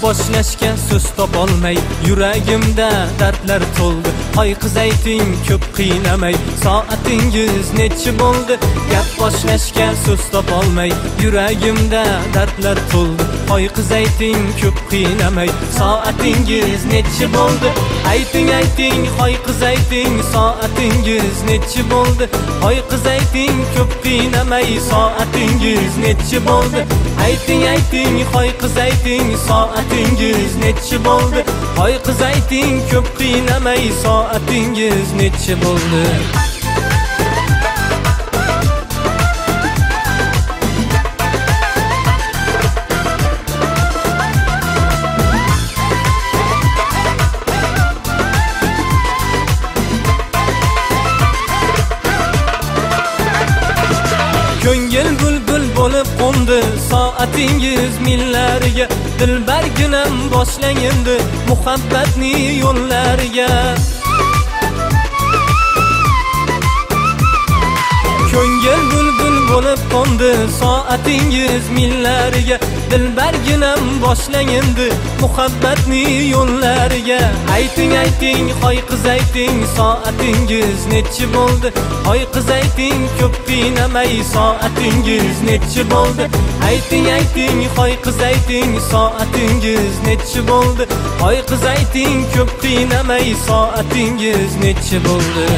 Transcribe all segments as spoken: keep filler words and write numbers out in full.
boshlashga so'z topolmay yuragimda dardlar to'ldi. Hoy qiz ayting, ko'p qiynamay, soatingiz nechi bo'ldi? Gap boshlashga so'z topolmay yuragimda dardlar to'ldi. Hoy qiz ayting, ko'p qiynamay, soatingiz nechi bo'ldi? Ayting ayting, hoy qiz ayting, soatingiz nechi bo'ldi? Hoy qiz ayting, ko'p qiynamay, soatingiz nechi bo'ldi? Ayting ayting, hoy qiz ayting, soatingiz nechi bo'ldi? Hoy qiz ayting, ko'p qiynamay, soatingiz nechi bo'ldi? Ko'ngil bulbul bo'lib qo'ndi, soatingiz millariga. Dilbarginam boshlang endi muhabbatni yo'llariga. Ko'ngil bulbul bo'lib qo'ndi, soatingiz millariga. Dilbarginam boshlang endi muhabbatni yo'llariga. Ayting ayting, hoy qiz ayting, soatingiz nechi bo'ldi? Hoy qiz ayting, ko'p qiynamay, soatingiz nechi bo'ldi? Ayting ayting, hoy qiz ayting, soatingiz nechi bo'ldi? Hoy qiz ayting, ko'p qiynamay, soatingiz nechi bo'ldi?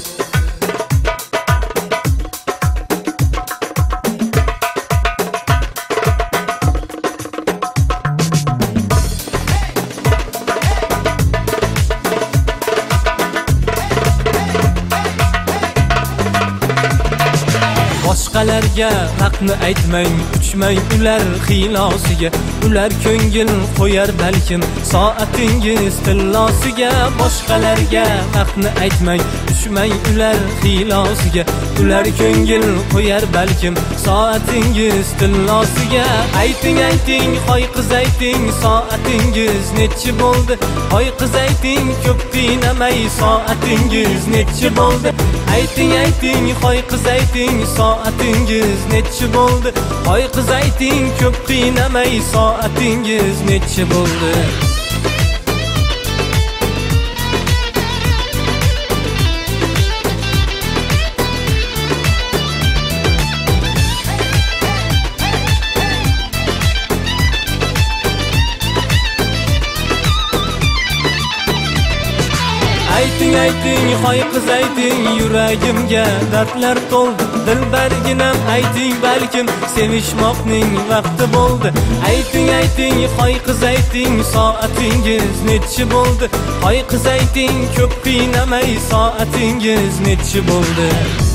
Boshqalarga haqni aytmang, uchmang ular xilosiga. Ular ko'ngil qo'yar balkim soatingiz tillosiga. Boshqalarga haqni aytmang, uchmang ular xilosiga. Ular ko'ngil qo'yar balkim soatingiz tillosiga. Ayting ayting, hoy qiz ayting, soatingiz nechi bo'ldi? Hoy qiz ayting, ko'p qiynamay, soatingiz nechi bo'ldi? Ayting ayting, hoy qiz ayting, soatingiz nechi bo'ldi? Hoy qiz ayting, ko'p qiynamay, soatingiz nechi bo'ldi? Ayting ayting, hoy qiz ayting, yuragimga dardlar to'ldi. Dilbarginam ayting, balkim sevishmoqning vaqti bo'ldi. Ayting ayting, hoy qiz ayting, soatingiz nechi bo'ldi? Hoy qiz ayting, ko'p qiynamay, soatingiz nechi bo'ldi?